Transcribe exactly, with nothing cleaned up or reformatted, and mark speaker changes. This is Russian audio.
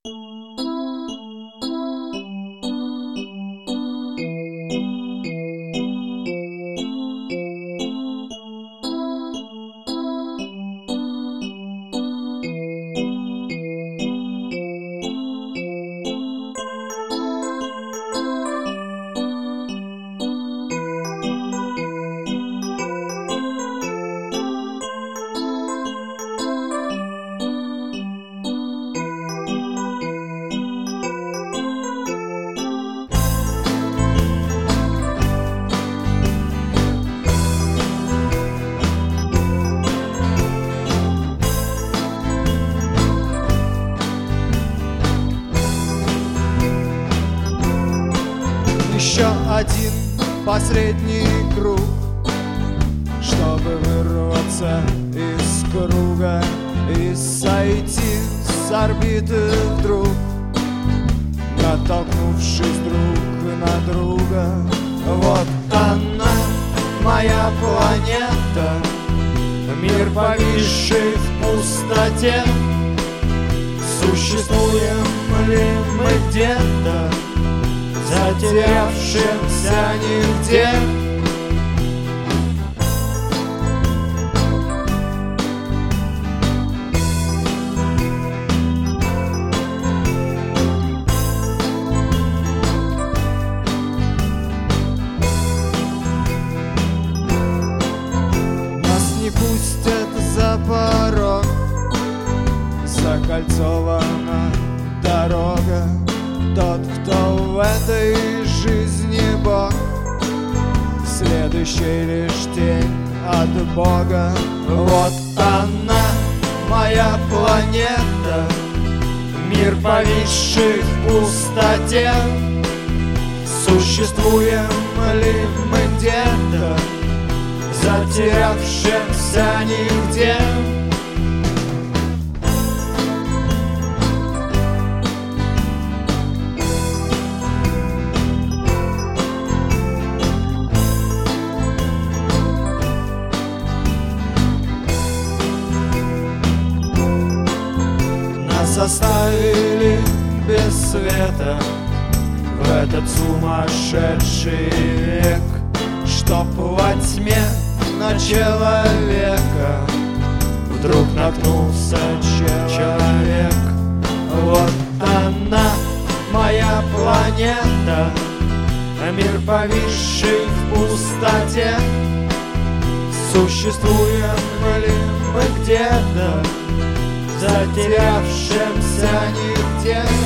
Speaker 1: Еще один последний круг, чтобы вырваться из круга и сойти с орбиты вдруг, натолкнувшись друг на друга. Вот она, моя планета, мир, повисший в пустоте. Существуем ли мы где-то, затерявшимся нигде? Нас не пустят за порог, закольцована дорога. Тот, кто в этой жизни Бог, следующий лишь тень от Бога. Вот она, моя планета, мир, повисший в пустоте. Существуем ли мы где-то, затерявшимся нигде? Оставили без света в этот сумасшедший век, чтоб во тьме на человека вдруг наткнулся человек. Вот она, моя планета, мир, повисший в пустоте. Существуем ли мы где-то, затерявшимся нигде?